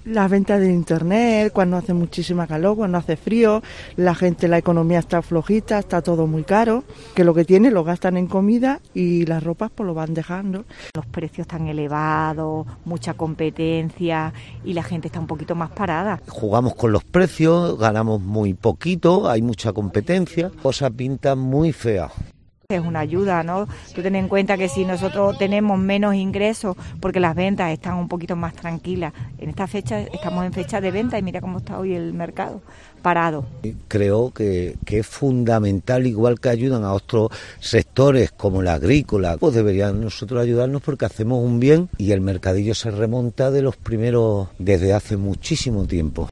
Las ventas de internet, cuando hace muchísima calor, cuando hace frío, la gente, la economía está flojita, está todo muy caro, que lo que tienen lo gastan en comida y las ropas pues lo van dejando. Los precios tan elevados, mucha competencia y la gente está un poquito más parada. Jugamos con los precios, ganamos muy poquito, hay mucha competencia, cosas pintan muy feas. Es una ayuda, ¿no? Tú ten en cuenta que si nosotros tenemos menos ingresos porque las ventas están un poquito más tranquilas, en esta fecha estamos en fecha de venta y mira cómo está hoy el mercado, parado. Creo que es fundamental, igual que ayudan a otros sectores como la agrícola, pues deberían nosotros ayudarnos porque hacemos un bien y el mercadillo se remonta de los primeros desde hace muchísimo tiempo.